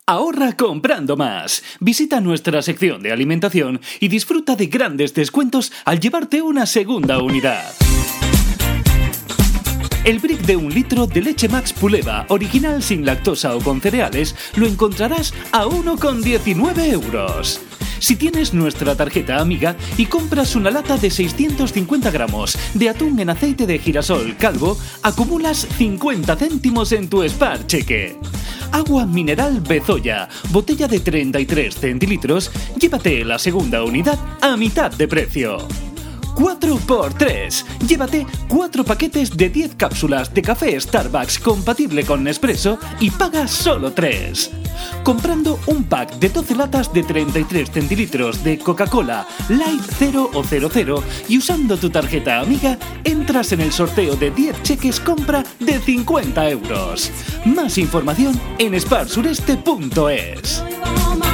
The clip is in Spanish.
Ahorra comprando más. Visita nuestra sección de alimentación y disfruta de grandes descuentos al llevarte una segunda unidad. El brick de 1 litro de leche Max Puleva, original sin lactosa o con cereales, lo encontrarás a 1,19 euros. Si tienes nuestra tarjeta amiga y compras una lata de 650 gramos de atún en aceite de girasol Calvo, acumulas 50 céntimos en tu Spar Cheque. Agua mineral Bezoya, botella de 33 centilitros, llévate la segunda unidad a mitad de precio. 4x3. Llévate 4 paquetes de 10 cápsulas de café Starbucks compatible con Nespresso y paga solo 3. Comprando un pack de 12 latas de 33 centilitros de Coca-Cola Light 0 o 00 y usando tu tarjeta amiga, entras en el sorteo de 10 cheques compra de 50 euros. Más información en sparsureste.es.